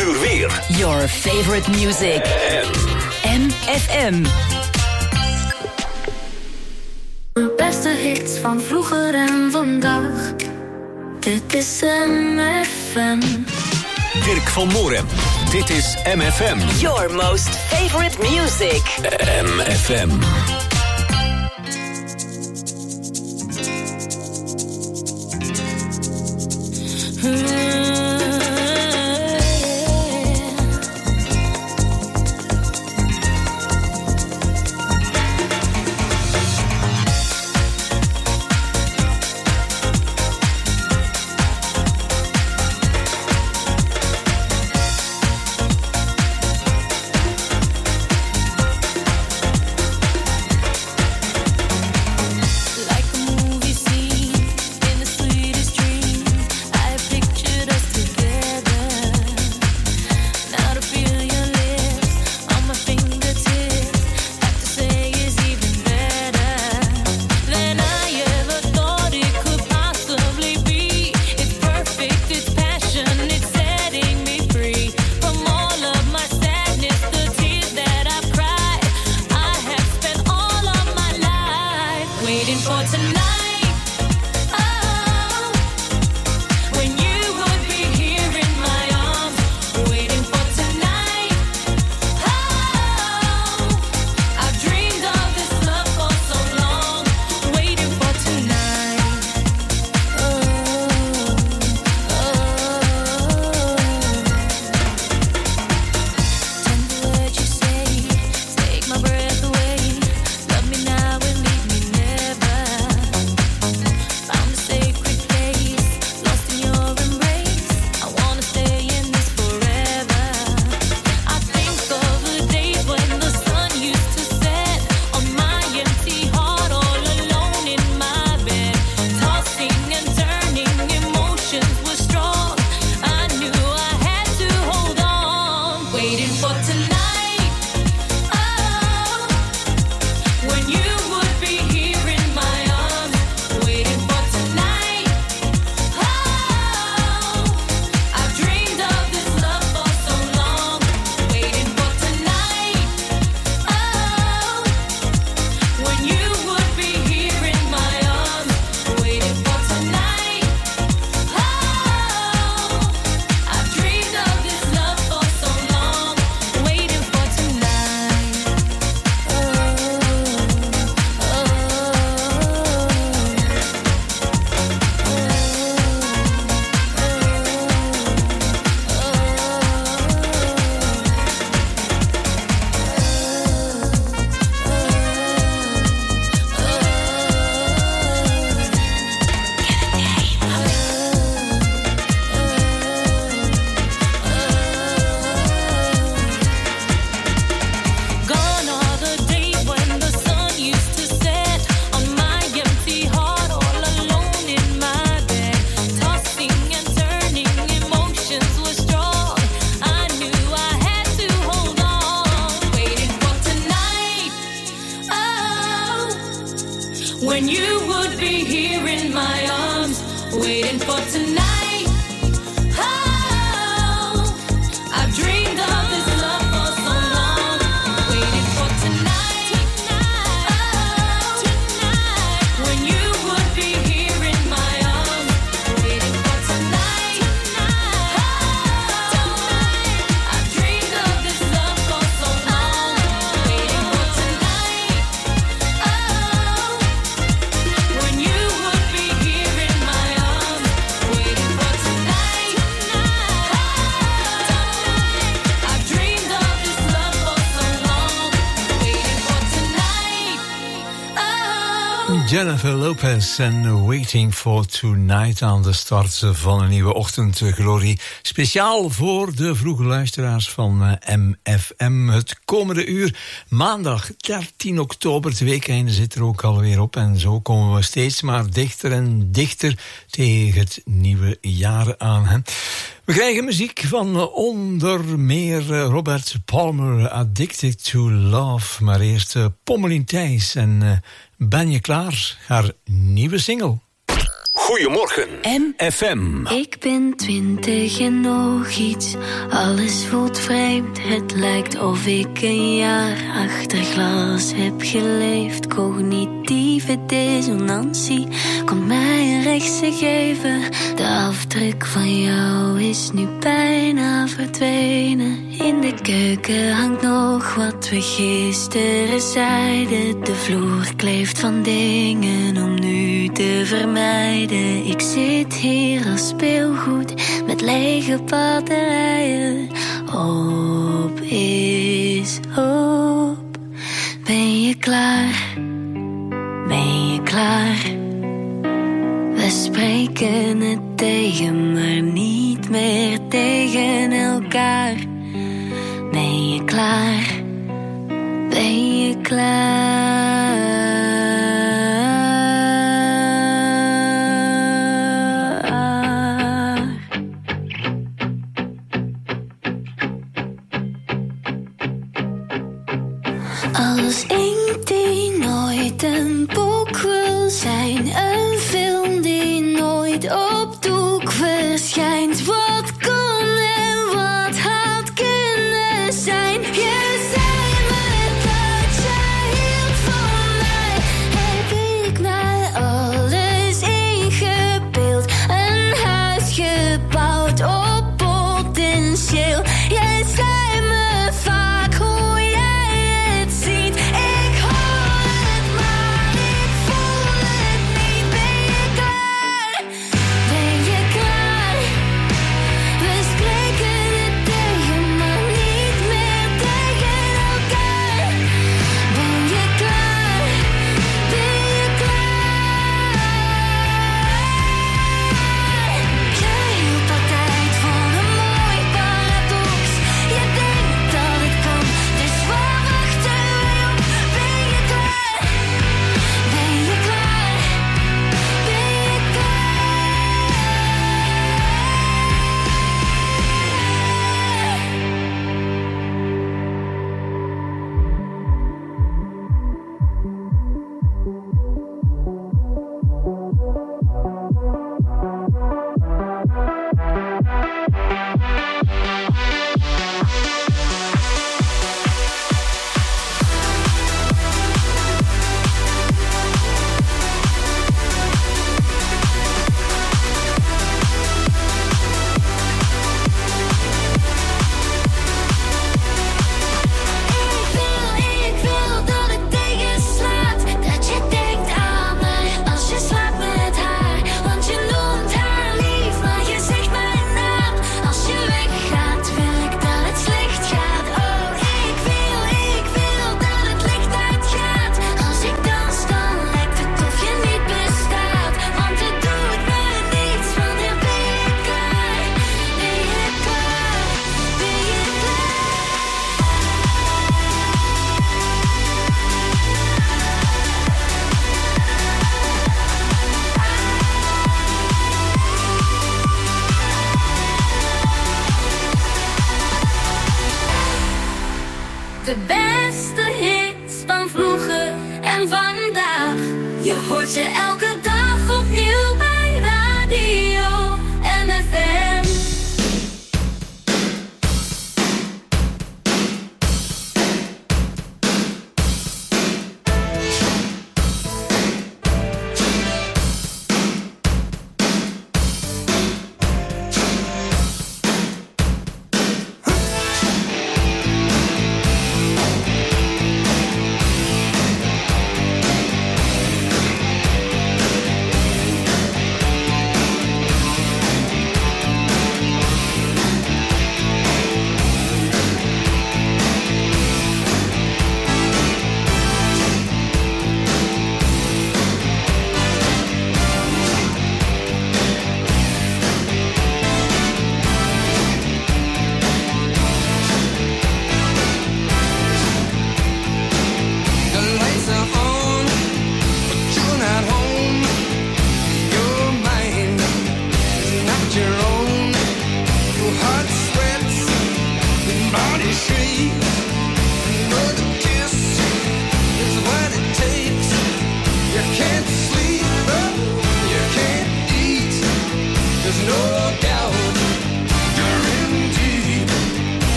uur weer. Your favorite music. MFM. De beste hits van vroeger en vandaag. Dit is MFM. Dirk van Moorem. Dit is MFM. Your most favorite music. MFM. Jennifer Lopez en Waiting for Tonight aan de start van een nieuwe ochtendglorie. Speciaal voor de vroege luisteraars van MFM. Het komende uur, maandag 13 oktober, het weekeinde zit er ook alweer op. En zo komen we steeds maar dichter en dichter tegen het nieuwe jaar aan. Hè. We krijgen muziek van onder meer Robert Palmer, Addicted to Love. Maar eerst Pommelien Thijs en Ben je klaar? Haar nieuwe single. Goedemorgen, FM. Ik ben 20 en nog iets. Alles voelt vreemd. Het lijkt of ik een jaar achter glas heb geleefd. Cognitieve dissonantie komt mij een rechtse geven. De afdruk van jou is nu bijna verdwenen. In de keuken hangt nog wat we gisteren zeiden. De vloer kleeft van dingen om nu te vermijden. Ik zit hier als speelgoed met lege batterijen. Op is op. Ben je klaar? Ben je klaar? We spreken het tegen, maar niet meer tegen elkaar. Ben je klaar? Ben je klaar? Als inkt die nooit een boek wil zijn, een film die nooit op doek verschijnt. Wat kon en wat had kunnen zijn? Je zei me dat jij hield van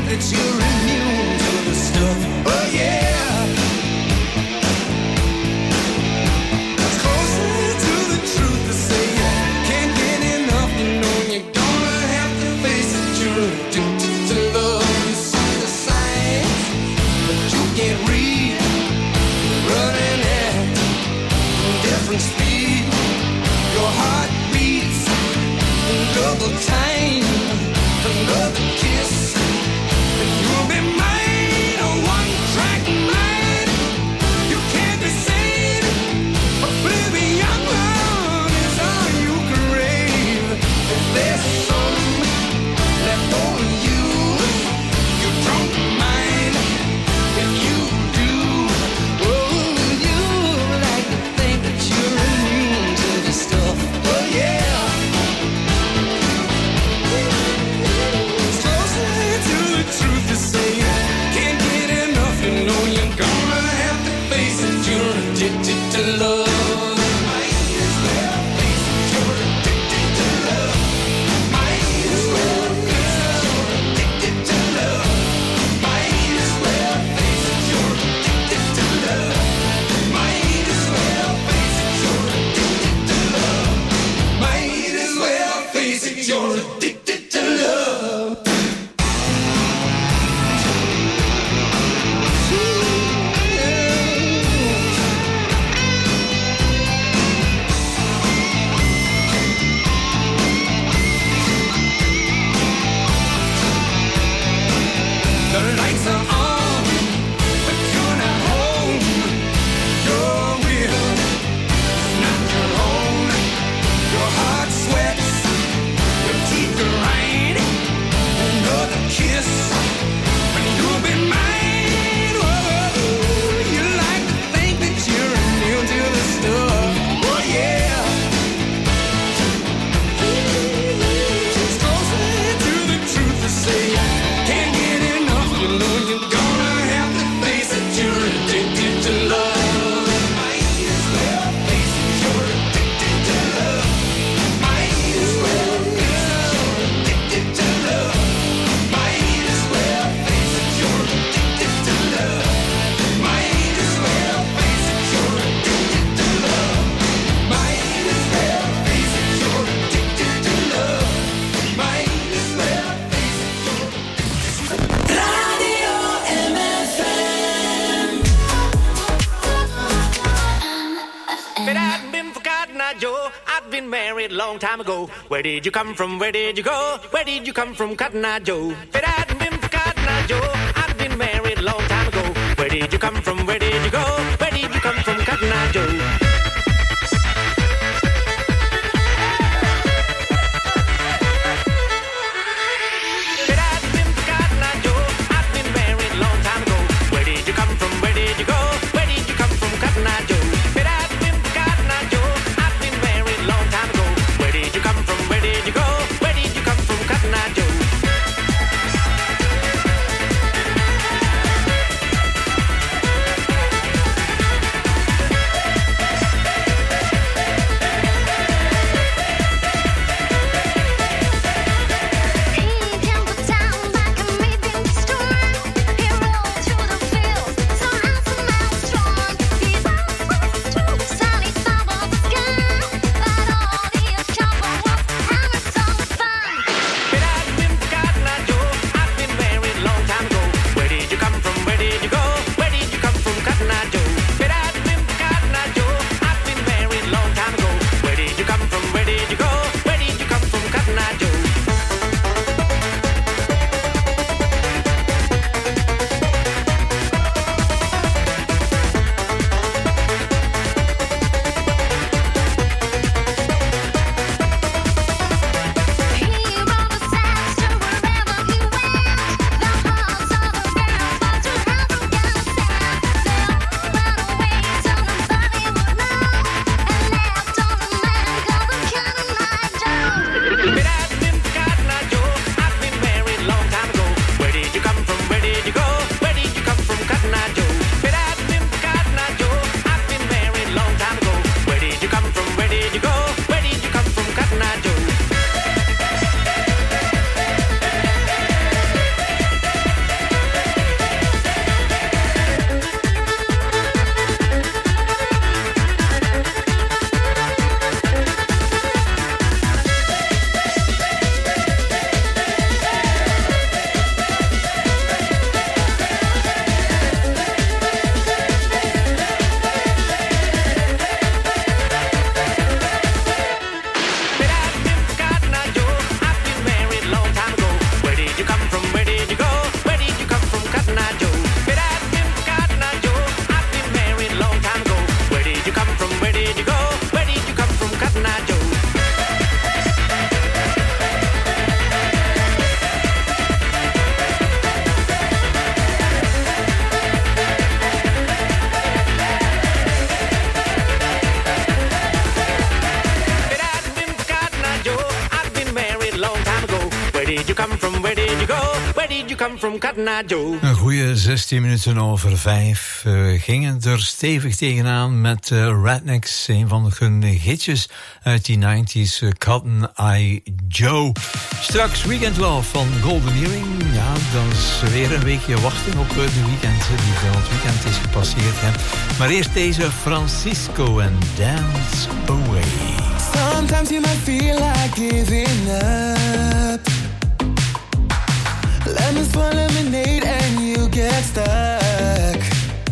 that you're immune to the stuff. Oh yeah. It's closer to the truth to say you can't get enough. You know you're gonna have to face it. You're addicted to love. You see the signs, but you can't read. Running at different speed. Your heart beats double time. Another kiss, and you'll be mine. A one-track mind. You can't be sane. Oblivion is all you crave. If there's some left for you, you don't mind. If you do, oh, you like to think that you're immune to the stuff. Oh yeah. Truth to say, can't get enough. You know you're gonna have to face it. You're addicted to love. Might as well face it. You're addicted to love. Might as well face it. You're addicted to love. Might as well face it. You're addicted to love. Might as well face it. You're addicted to love. Might as well face it. You're addicted to love. The lights are on, but you're not home. Your will is not your own. Your heart sweats, your teeth grind. Another kiss, and you'll be mine. Whoa, you like to think that you're immune to the stuff. Oh yeah. It's closer to the truth to say can't get enough. You know you're gonna have to face it. You're addicted to love. Might as well face it. You're addicted to love. Might as well face it. You're addicted to love. Might as well face it. You're addicted to love. Might as well face it. You're addicted to love. Might as well face it. You're addicted to love. Might as well face it. Radio MFM. If it hadn't been for Cotton Eye Joe, I'd been married a long time ago. Where did you come from? Where did you go? Where did you come from, Cotton Eye Joe? If it hadn't been for Cotton Eye Joe, I'd been married a long time ago. Where did you come from? Where did you go? Where did you come from, Cotton Eye Joe? If it hadn't been for Cotton Eye Joe, I'd been married a long time ago. Where did you come from? Where did you go? Where did you come from, Cotton Eye Joe? If it hadn't been for Cotton Eye Joe, I'd been married a long time ago. Where did you come from? Where did you go? Where did you come from, Cotton Eye Joe? Where did you go? Where did you come from, Cotton Eye Joe? Een goede 16 minuten over 5 gingen er stevig tegenaan met Rednecks. Een van hun hitjes uit die 90s, Cotton Eye Joe. Straks Weekend Love van Golden Earring. Ja, dat is weer een weekje wachten op de weekend, die wel het weekend is gepasseerd. Hè. Maar eerst deze Francisco en Dance Away. Sometimes you might feel like giving up. Lemons for lemonade and you get stuck.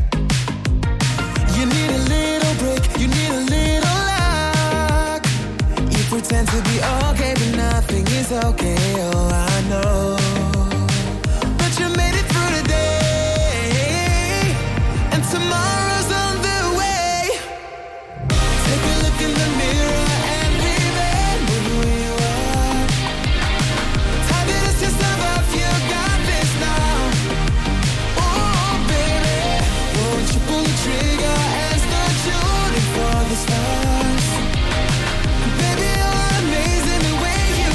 You need a little break, you need a little luck. You pretend to be okay, but nothing is okay, oh I know. But you made it through the day, and tomorrow's on the way. Take a look in the mirror and remember who you are. Time to dust yourself off, you got this now. Oh baby, won't you pull the trigger and start shooting for the stars? Baby, you're amazing the way you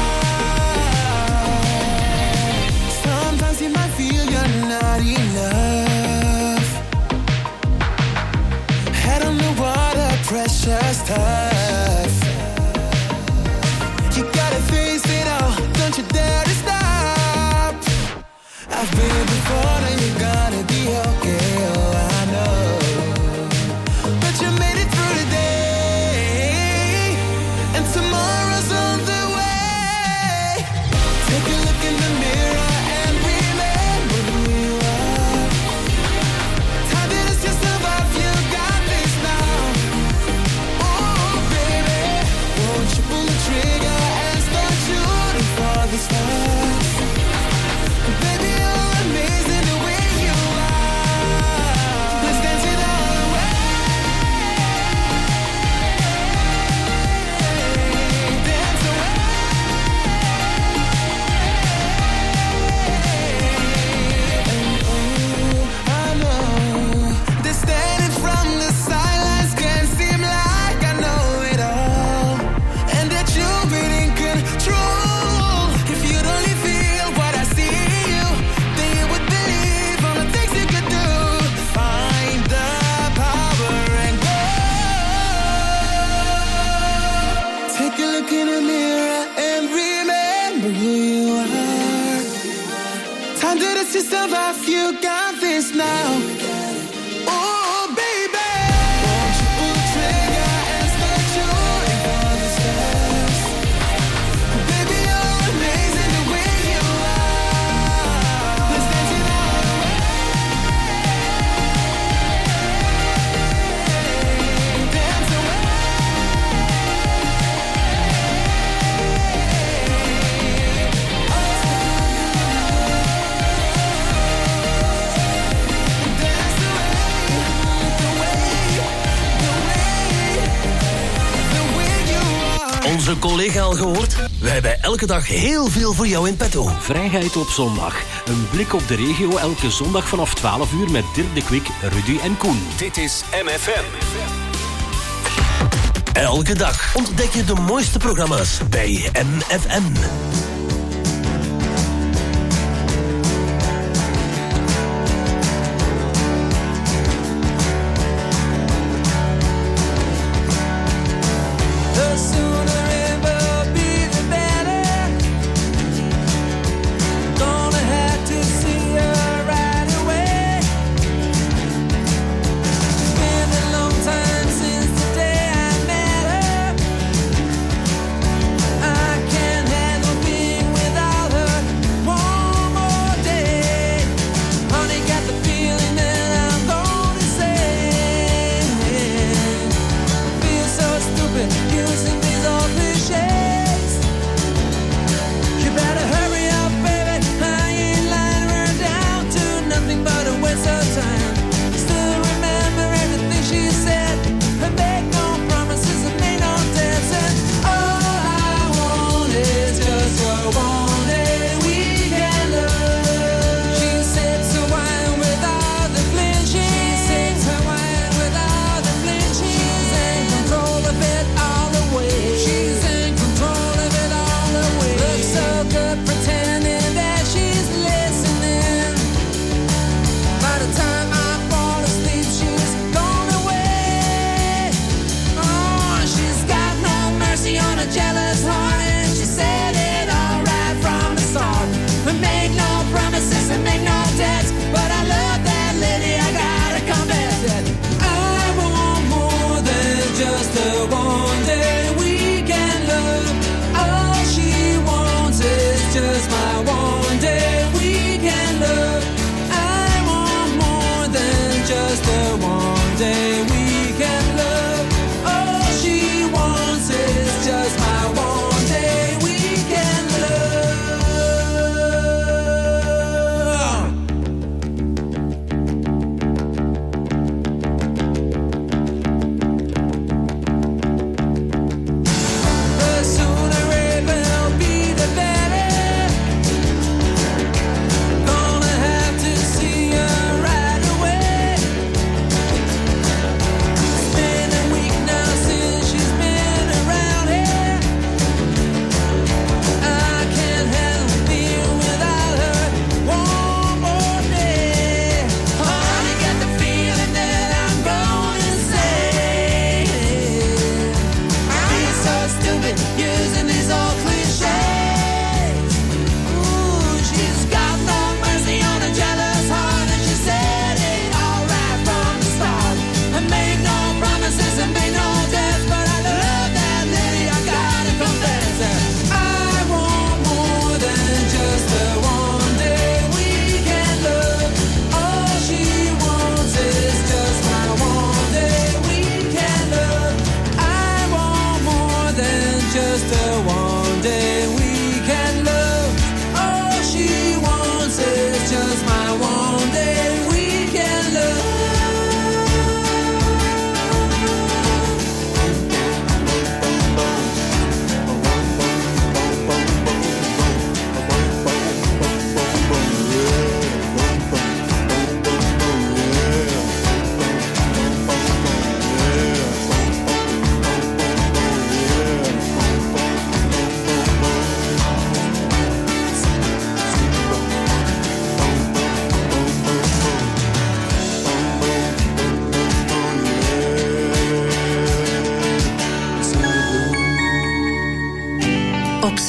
are. Sometimes you might feel you're not enough. Head on the water, pressure's tough. You gotta face it all, don't you dare to stop. I've been here before, and you're gonna be okay, oh I know. But you made it through the day, and tomorrow's on the way. Take a look in the mirror and remember who you are. Time to dust yourself off, you got this now. Oh baby, won't you pull the trigger and start shooting for the stars? Baby, you're amazing the way you are. Let's dance it all away. Dance away. Oh, I know that standing from the sidelines can seem like I know it all, and that you've been in control. If you'd only feel what I see in you, then you would believe all the things you could do. Find the power and go. Take a look in the mirror and remember who you are. Time to dust yourself off, you got this now. Oh baby, won't you pull the trigger and start shooting for the stars? Baby, you're amazing the way you are. Let's dance it all away. Dance away. Dance the way you are. Onze collega al gehoord? Wij hebben elke dag heel veel voor jou in petto. Vrijheid op zondag. Een blik op de regio elke zondag vanaf 12 uur met Dirk de Kwik, Rudy en Koen. Dit is MFM. Elke dag ontdek je de mooiste programma's bij MFM. The sooner it will be, the better. Gonna have to see her right away. Been a long time since the day I met her. I can't handle being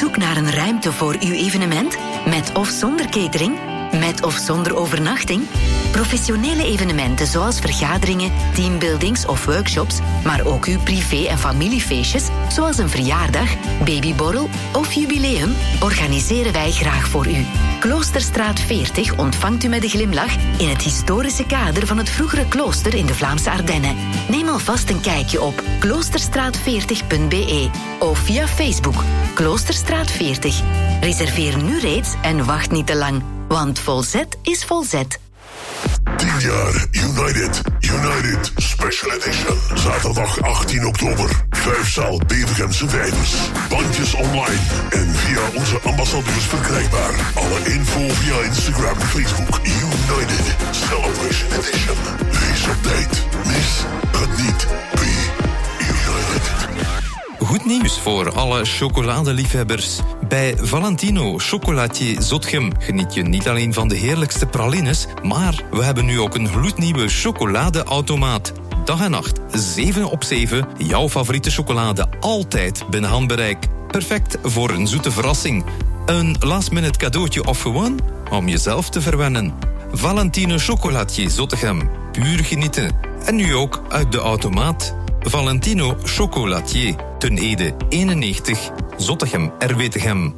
zoek naar een ruimte voor uw evenement? Met of zonder catering? Met of zonder overnachting? Professionele evenementen zoals vergaderingen, teambuildings of workshops, maar ook uw privé- en familiefeestjes, zoals een verjaardag, babyborrel of jubileum, organiseren wij graag voor u. Kloosterstraat 40 ontvangt u met een glimlach in het historische kader van het vroegere klooster in de Vlaamse Ardennen. Neem alvast een kijkje op kloosterstraat40.be of via Facebook Kloosterstraat 40. Reserveer nu reeds en wacht niet te lang, want Volzet is volzet. 10 jaar United Special Edition. Zaterdag 18 oktober. 5-zaal Bevergemse Vijvers. Bandjes online en via onze ambassadeurs verkrijgbaar. Alle info via Instagram en Facebook. United Celebration Edition. Wees op tijd. Mis het niet. Be United. Goed nieuws voor alle chocoladeliefhebbers. Bij Valentino Chocolatier Zotgem geniet je niet alleen van de heerlijkste pralines, maar we hebben nu ook een gloednieuwe chocoladeautomaat. Dag en nacht, 7 op 7, jouw favoriete chocolade altijd binnen handbereik. Perfect voor een zoete verrassing. Een last-minute cadeautje of gewoon om jezelf te verwennen. Valentino Chocolatier Zottegem. Puur genieten. En nu ook uit de automaat. Valentino Chocolatier. Ten Ede 91. Zottegem, Erwetegem.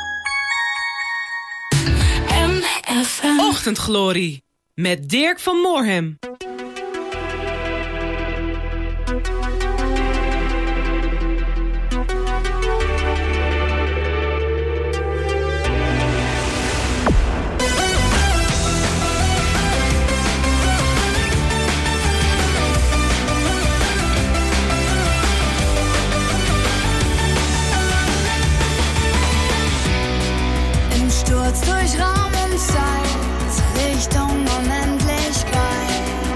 Ochtendglorie. Met Dirk van Moorhem. Sturz durch Raum und Zeit, Richtung Unendlichkeit.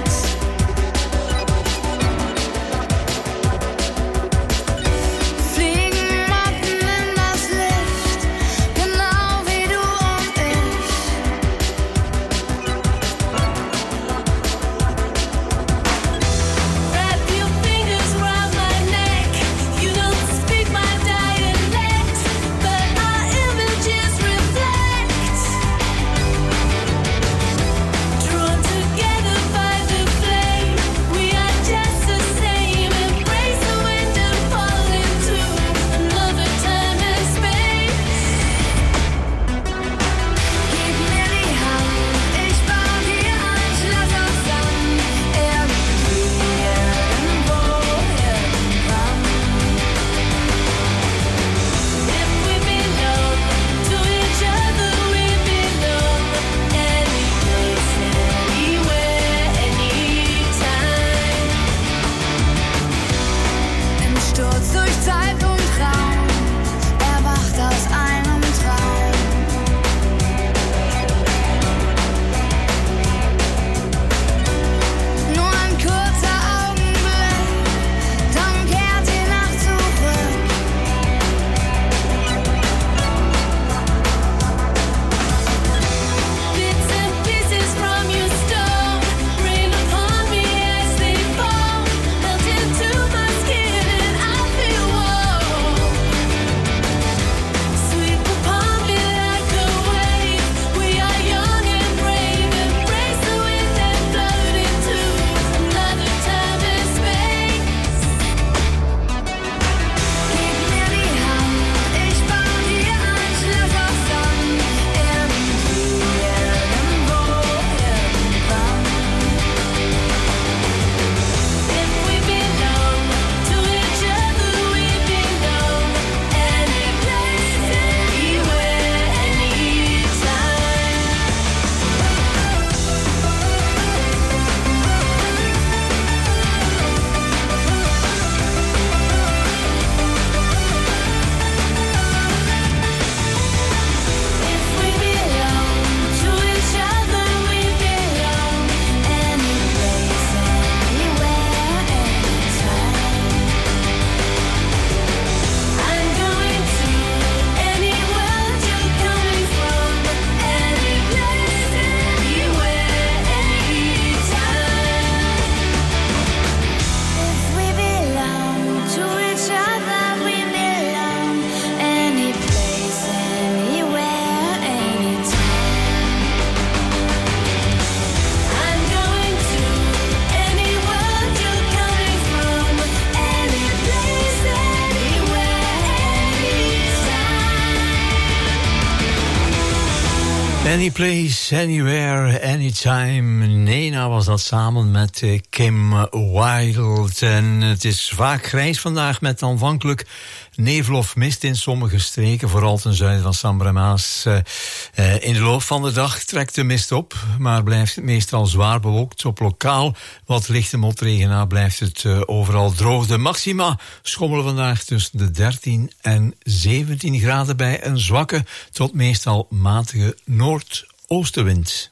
Any place, anywhere, anytime. Nena was dat samen met Kim Wilde. En het is vaak grijs vandaag met aanvankelijk nevel of mist in sommige streken, vooral ten zuiden van Sambre en Maas. In de loop van de dag trekt de mist op, maar blijft het meestal zwaar bewolkt. Op lokaal wat lichte motregen na blijft het overal droog. De maxima schommelen vandaag tussen de 13 en 17 graden bij een zwakke tot meestal matige noordoostenwind.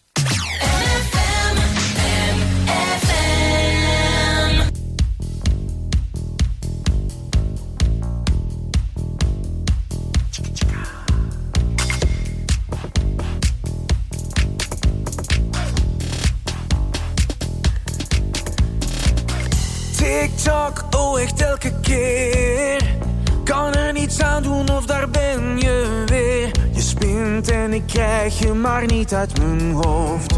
TikTok, oh echt elke keer. Kan er niets aan doen of daar ben je weer. Je spint en ik krijg je maar niet uit mijn hoofd.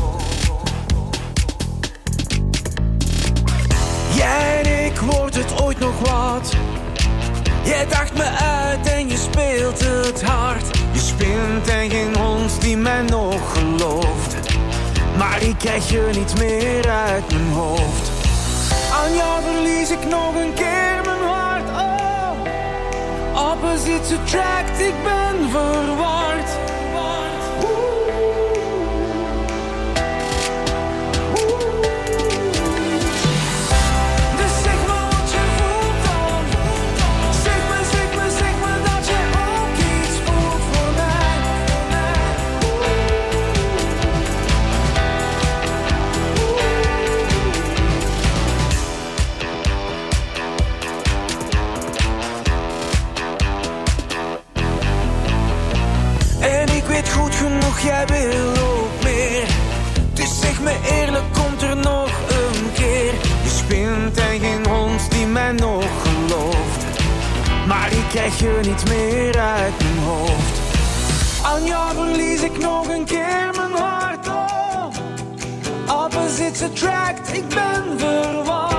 Jij en ik, wordt het ooit nog wat? Jij dacht me uit en je speelt het hard. Je spint en geen hond die mij nog gelooft. Maar ik krijg je niet meer uit mijn hoofd. Aan jou verlies ik nog een keer mijn hart, oh. Opposites attract, ik ben verward. Dus zeg me wat je voelt dan. Zeg me dat je ook iets voelt voor mij. En ik weet goed genoeg, jij wil ook meer. Dus zeg me eerlijk, komt er nog een keer. Je spint en geen hond die mij nog gelooft. Maar ik krijg je niet meer uit mijn hoofd. Aan jou verlies ik nog een keer mijn hart, oh. Opposites attract, ik ben verward.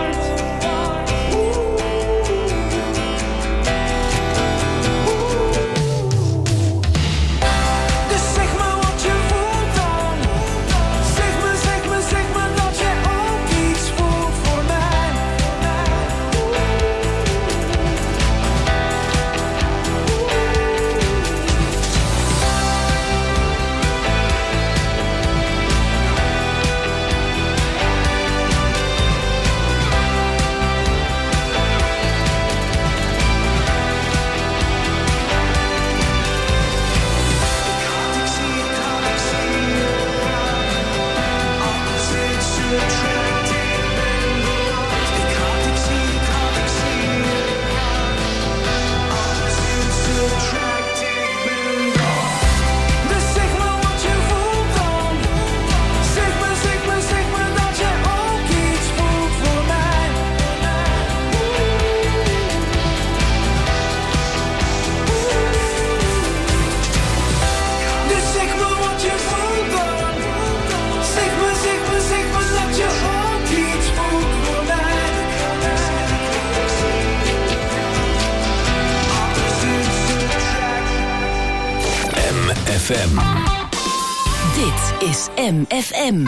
MFM. Dit is MFM.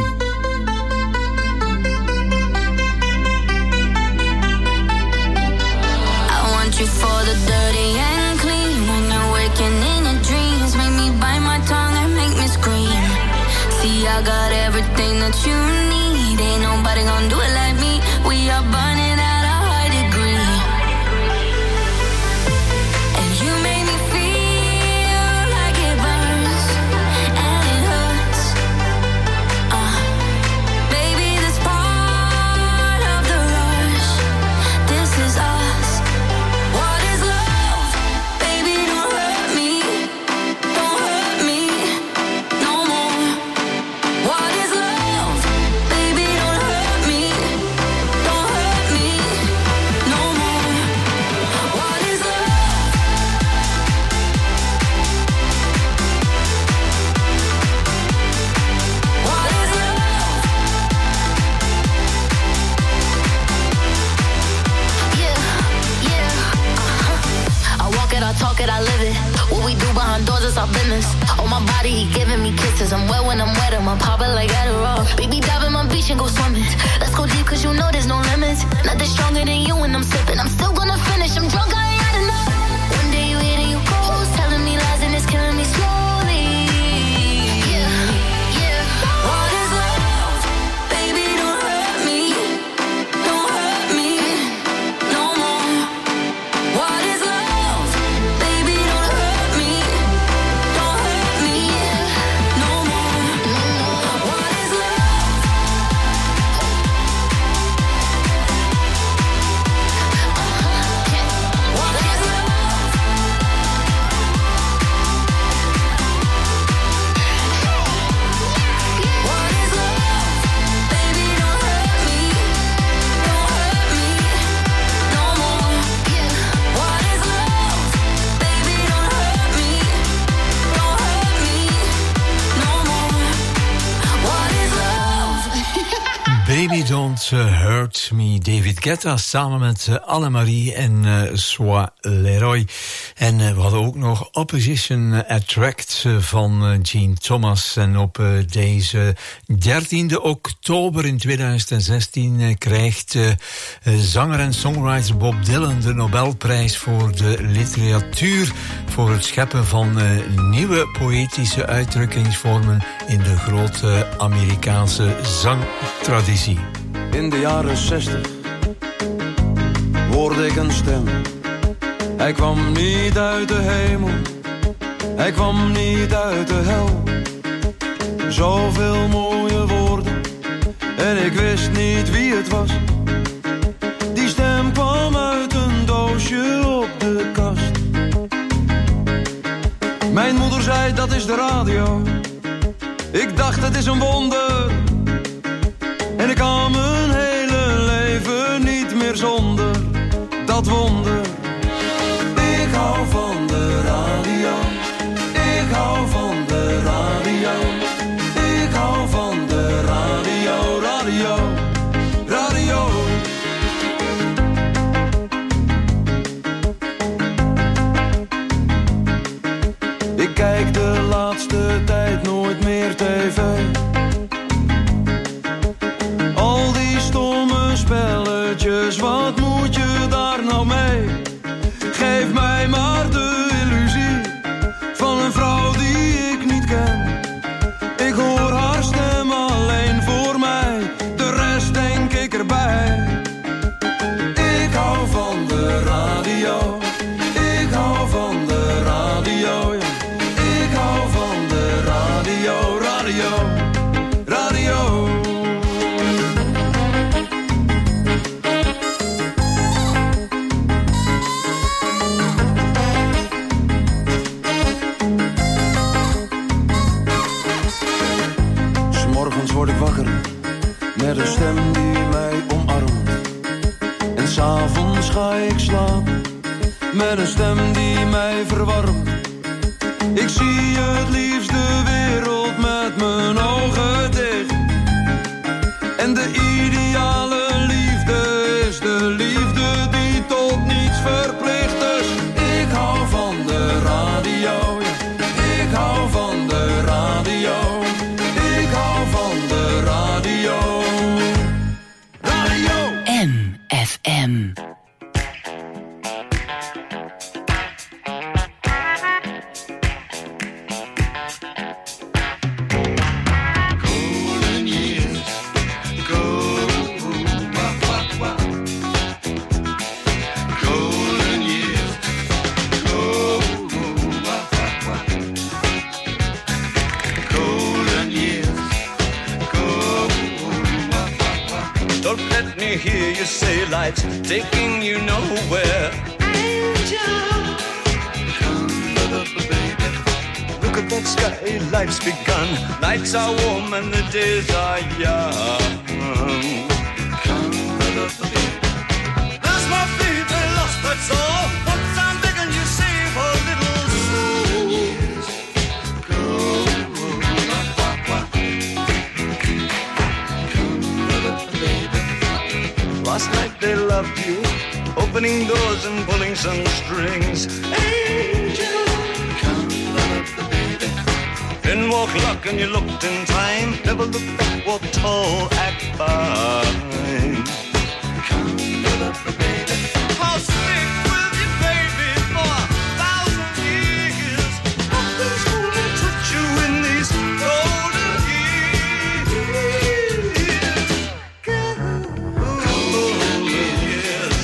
I want you for the dirty and clean. When you're waking in your dreams, make me bite my tongue and make me scream. See, I got everything that you need. Ain't nobody gonna do it like me. We are burning at a high degree. And you make me feel like it burns and it hurts. Baby, this part of the rush. This is us. What is love? Baby, don't hurt me. Don't hurt me no more. What is love? Baby, don't hurt me. Don't hurt me no more. What is love? What is love? Yeah. I walk it, I talk it, I live it. What we do behind doors is our business. Oh, my body, he giving me me kisses. I'm wet when I'm wet, I'm pop it like Adderall. Baby, dive in my beach and go swimming. Let's go deep, cause you know there's no limits. Nothing stronger than you when I'm sipping. I'm still gonna finish, I'm drunk, I ain't had enough. One day you hit and you go, telling me lies and it's killing me slowly. Yeah, yeah. What is love? Baby, don't hurt me. Don't hurt me no more. What is love? Baby, don't hurt me. Don't hurt me no more. What is love? What is love? What is love? Baby, don't hurt me. Don't hurt me no more. What is love? Baby, don't hurt me. Don't hurt me no more. What is love? Baby Don't Hurt Me. David Guetta samen met Annemarie en Sois Leroy. En we hadden ook nog Opposition Attract van Gene Thomas. En op deze 13e oktober in 2016 krijgt zanger en songwriter Bob Dylan de Nobelprijs voor de literatuur. Voor het scheppen van nieuwe poëtische uitdrukkingsvormen in de grote Amerikaanse zangtraditie. In de jaren 60 hoorde ik een stem. Hij kwam niet uit de hemel, hij kwam niet uit de hel. Zoveel mooie woorden en ik wist niet wie het was. Die stem kwam uit een doosje op de kast. Mijn moeder zei dat is de radio. Ik dacht het is een wonder. En ik kan mijn hele leven niet meer zonder dat wonder. Ik hou van de radio. Ik hou van de radio. Ik hou van de radio, radio, radio. Ik kijk de laatste tijd nooit meer tv. Al die stomme spelletjes, wat moet je daar nou mee? Geef mij maar de illusie van een vrouw die ik niet ken. Ik hoor haar stem alleen voor mij, de rest denk ik erbij. Ik hou van de radio. Ik hou van de radio. Ik hou van de radio, radio, radio. Word ik wakker met een stem die mij omarmt. En 's avonds ga ik slapen met een stem die mij verwarmt. Ik zie het liefst de wereld met mijn ogen dicht. En de ideale liefde is de liefde die tot niets verplicht. Dus ik hou van de radio. Ik hou van de radio. Ik hou van de radio. Radio MFM. Golden years go, golden years go, golden years go. Don't let me hear you say life's taking you nowhere. Angel, come up, baby. Look at that sky, life's begun. Nights are warm and the days are young. Come up, baby. There's my feet, they lost, that's all. Once I'm begging you, save a little soul. Years go, come up, baby. Last night they loved you, opening doors and pulling some strings. Angel, come up, baby. Then walk luck and you looked in time. Never look back, walk tall, act fine. Come, baby. I'll stick with you, baby, for 1,000 years. Nothing's gonna touch you in these golden years. Golden years.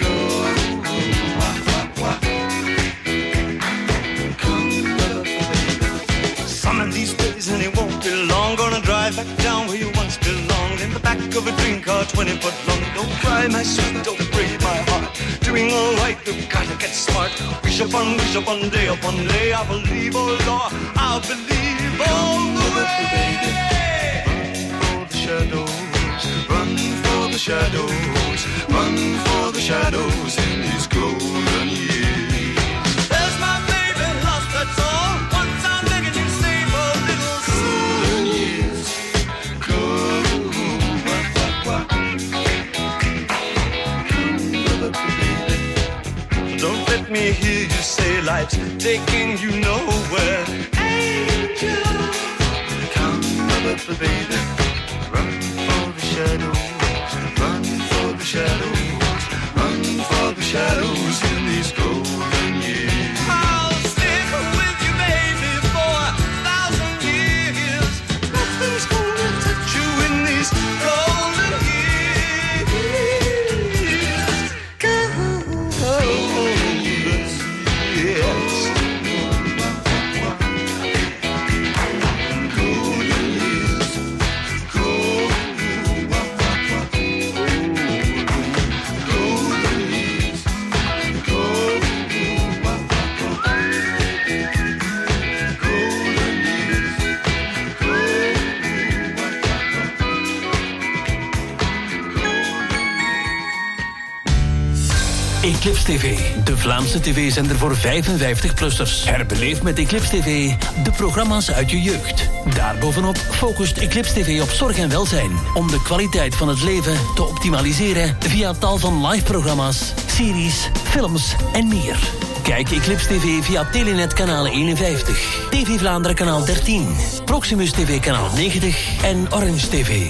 Some of these days and it won't be long. Gonna drive back down where you once belonged. In the back of a dream car, 20 foot long. Don't cry, my sweet, don't break my heart. Doing all right, you gotta get smart. Wish upon day upon day. I believe, oh Lord, I believe all the way. Run for the shadows, run for the shadows in these golden years. There's my baby lost, that's all. Once I'm begging you, save a little golden years. Don't let me hear you say life's taking you nowhere. Angel, come, baby, run for the shadows, run for the shadows, run for the shadows in these golden years. I'll stick with you, baby, for 1,000 years. Nothing's gonna touch you in these golden years. Golden years, yes. Eclipse TV, de Vlaamse tv-zender voor 55-plussers. Herbeleef met Eclipse TV de programma's uit je jeugd. Daarbovenop focust Eclipse TV op zorg en welzijn, om de kwaliteit van het leven te optimaliseren via tal van live-programma's, series, films en meer. Kijk Eclipse TV via Telenet kanaal 51, TV Vlaanderen kanaal 13, Proximus TV kanaal 90 en Orange TV.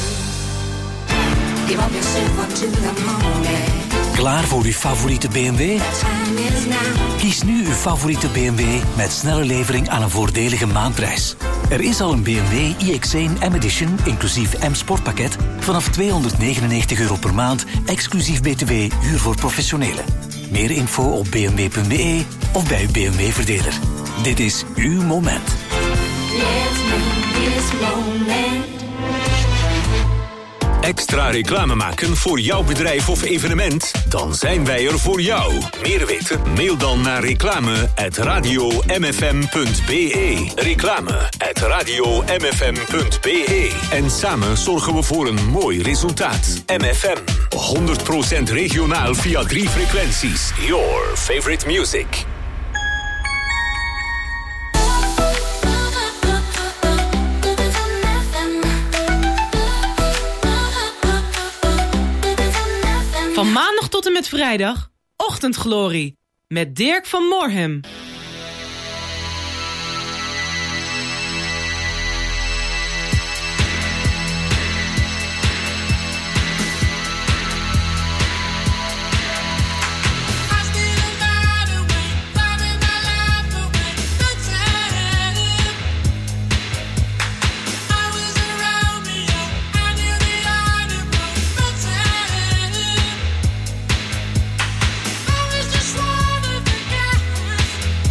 Klaar voor uw favoriete BMW? Kies nu uw favoriete BMW met snelle levering aan een voordelige maandprijs. Er is al een BMW iX1 M-Edition, inclusief M-Sportpakket, vanaf €299 per maand, exclusief BTW, huur voor professionelen. Meer info op bmw.be of bij uw BMW-verdeler. Dit is uw moment. Extra reclame maken voor jouw bedrijf of evenement? Dan zijn wij er voor jou. Meer weten? Mail dan naar reclame@radiomfm.be. Reclame@radiomfm.be. En samen zorgen we voor een mooi resultaat. MFM. 100% regionaal via 3 frequenties. Your favorite music. Van maandag tot en met vrijdag, Ochtendglorie, met Dirk van Moorhem. I was just one of the guys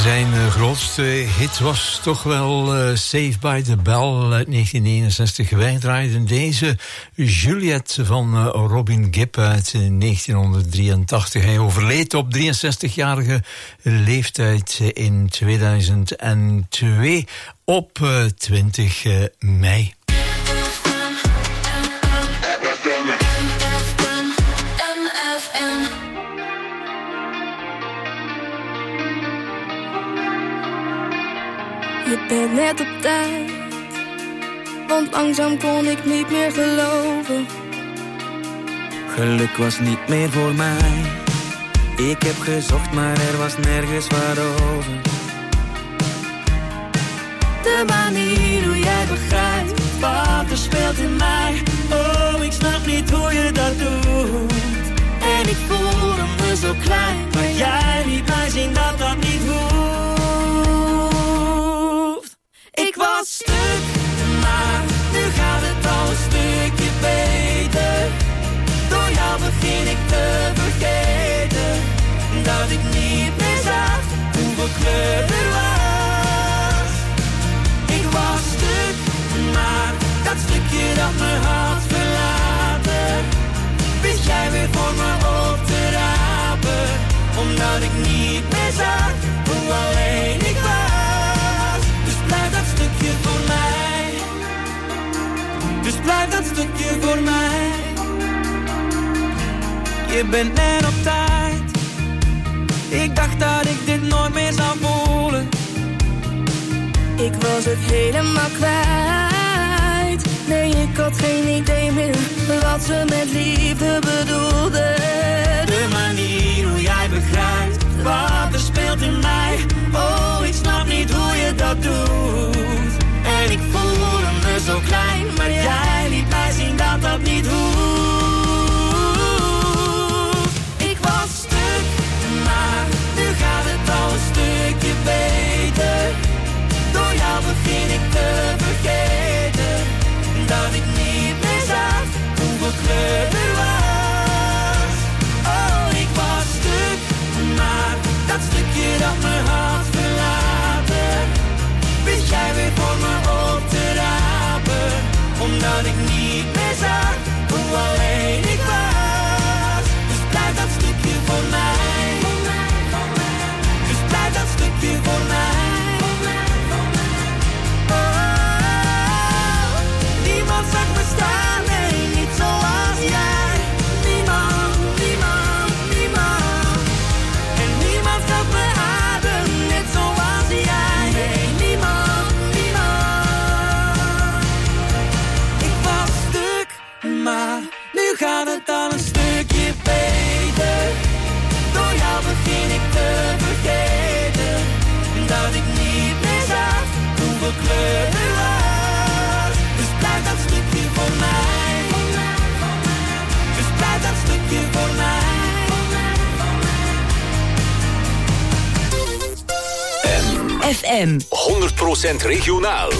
Zijn grootste hit was toch wel Saved by the Bell uit 1961. Wij draaiden deze Juliet van Robin Gibb uit 1983. Hij overleed op 63-jarige leeftijd in 2002 op 20 mei. Je bent net op tijd, want langzaam kon ik niet meer geloven. Geluk was niet meer voor mij. Ik heb gezocht, maar er was nergens wat over. De manier hoe jij begrijpt wat er speelt in mij. Oh, ik snap niet hoe je dat doet. En ik voelde me zo klein, maar jij liet mij zien dat dat niet hoeft. Ik was stuk, maar nu gaat het al een stukje beter. Door jou begin ik te vergeten dat ik niet meer zag hoeveel kleur er was. Ik was stuk, maar dat stukje dat me had verlaten, wist jij weer voor me op te rapen. Omdat ik niet meer zag hoe alleen ik was. Blijf dat stukje voor mij. Dus blijf dat stukje voor mij. Je bent net op tijd. Ik dacht dat ik dit nooit meer zou voelen. Ik was het helemaal kwijt. Nee, ik had geen idee meer wat ze met liefde bedoelde. De manier hoe jij begrijpt wat er speelt in mij. Oh, ik snap niet hoe je dat doet. En ik voelde me zo klein, maar jij liet mij zien dat dat niet hoeft. Ik was stuk, maar nu gaat het al een stukje beter. Door jou begin ik te vergeten dat ik niet meer zag hoeveel kleur er was. Oh, ik was stuk, maar dat stukje dat me had verlaten, wist jij weer voor me op te rapen. Omdat ik niet meer zag hoe alleen ik was. Dus blijf dat stukje voor mij. Dus blijf dat stukje voor mij. Oh, niemand zag me staan, nee, niet zoals jij. Niemand, niemand, niemand. En niemand gaf me adem, net zoals jij. Nee, niemand, niemand. Ik was stuk, maar nu gaat het al een stukje beter. Door jou begin ik te vergeten dat ik niet meer zag hoeveel kleur er was. Dus blijf dat stukje voor mij. Dus blijf dat stukje voor mij. FM 100% regionaal.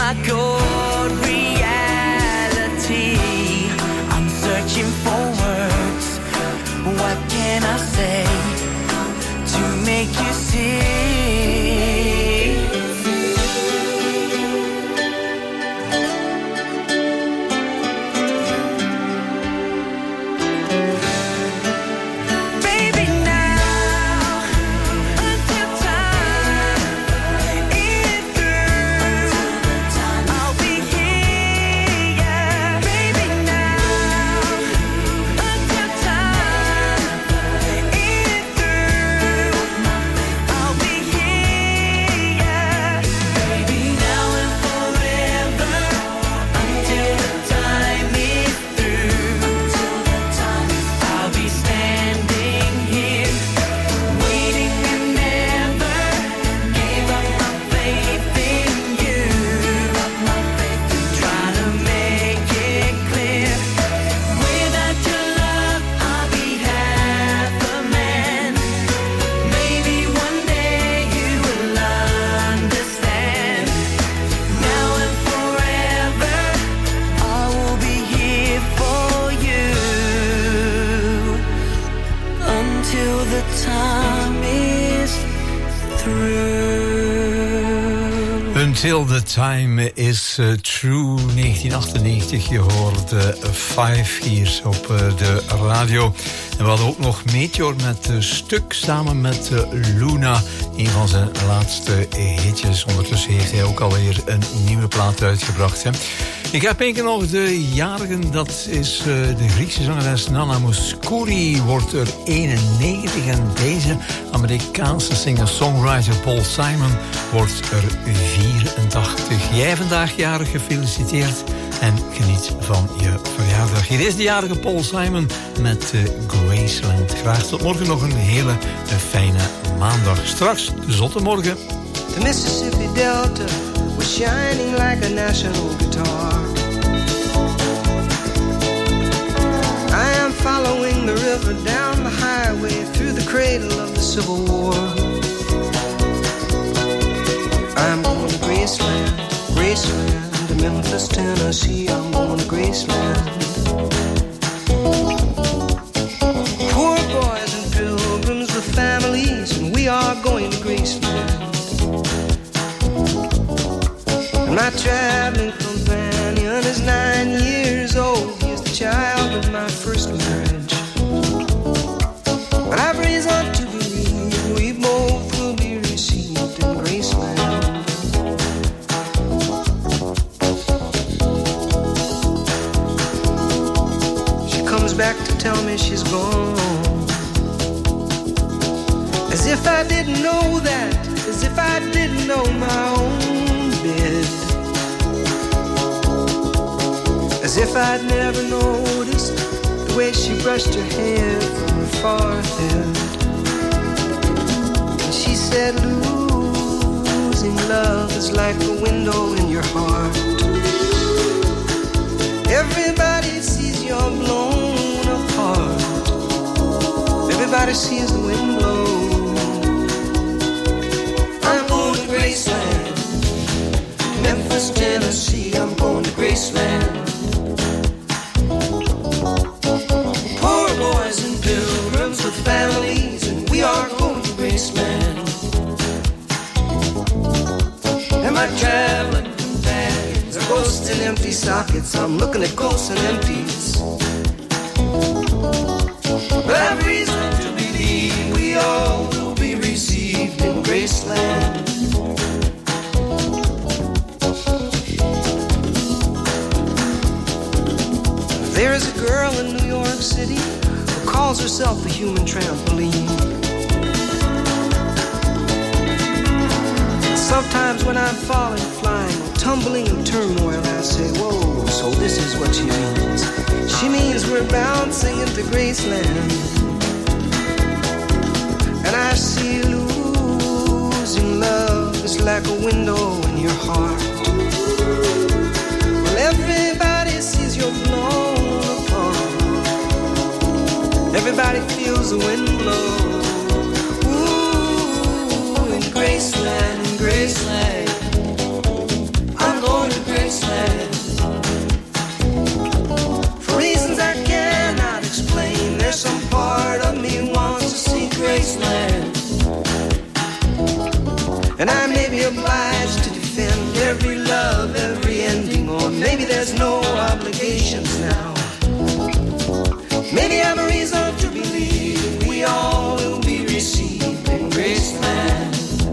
my cold reality. I'm searching for words. What can I say to make you see? Until the Time is True, 1998. Je hoorde 5 hier op de radio. En we hadden ook nog Meteor met Stuk samen met Luna. Een van zijn laatste hitjes. Ondertussen heeft hij ook alweer een nieuwe plaat uitgebracht. Hè. Ik heb één keer nog de jarigen. Dat is de Griekse zangeres Nana Mouskouri. Wordt er 91. En deze Amerikaanse singer-songwriter Paul Simon wordt er 84. Jij vandaag jarig, gefeliciteerd. En geniet van je verjaardag. Hier is de jarige Paul Simon met Graceland. Graag tot morgen nog een hele fijne maandag. Straks de zotte morgen. The Mississippi Delta was shining like a national guitar. I am following the river down the highway through the cradle of the Civil War. I'm going to Graceland, Graceland, to Memphis, Tennessee. I'm going to Graceland. Poor boys and pilgrims with families, and we are going to Graceland. And my traveling companion is 9 years old. He is the child of my first marriage. But I've reason to believe we both will be received in Graceland. She comes back to tell me she's gone. As if I didn't know that, as if I didn't know my own bed. As if I'd never noticed the way she brushed her hair from her forehead. And she said, losing love is like a window in your heart. Everybody sees you're blown apart. Everybody sees the wind blow. I'm going to Graceland, Memphis, Tennessee. I'm going to Graceland. Poor boys and pilgrims with families, and we are going to Graceland. And my traveling companions are ghosts in empty sockets. I'm looking at ghosts and empties. But I've reason to believe we all will be received in Graceland. There is a girl in New York City who calls herself a human trampoline. Sometimes when I'm falling, flying, tumbling in turmoil, I say, whoa, so this is what she means. She means we're bouncing into Graceland. And I see losing love is like a window in your heart. Well, everybody sees you're blown apart. Everybody feels the wind blow. Ooh, in Graceland, in Graceland, I'm going to love every ending, or maybe there's no obligations now. Maybe I'm a reason to believe we all will be received in Graceland.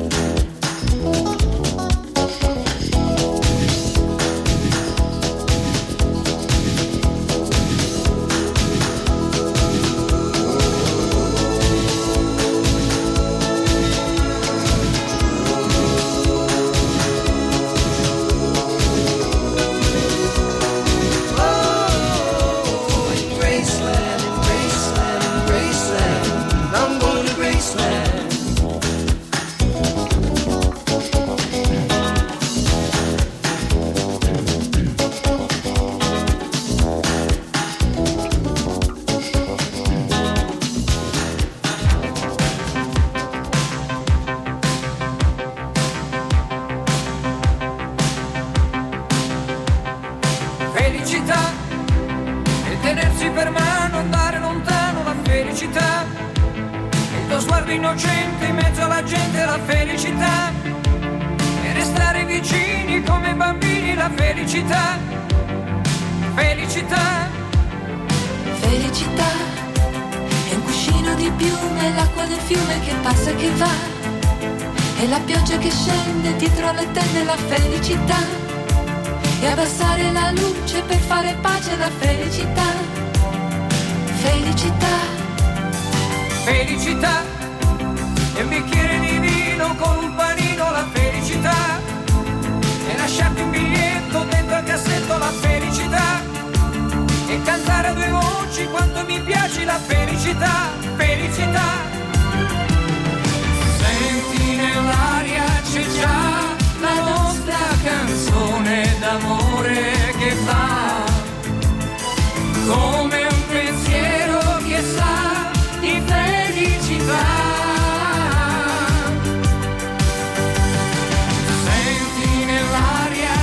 Innocente in mezzo alla gente, la felicità, e restare vicini come bambini, la felicità, felicità. Felicità è un cuscino di piume, l'acqua del fiume che passa e che va, e la pioggia che scende dietro le tende, la felicità, e abbassare la luce per fare pace, la felicità, felicità, felicità. E un bicchiere di vino con un panino, la felicità, e lasciarti un biglietto dentro al cassetto, la felicità, e cantare a due voci quanto mi piace, la felicità, felicità. Senti nell'aria c'è già la nostra canzone d'amore.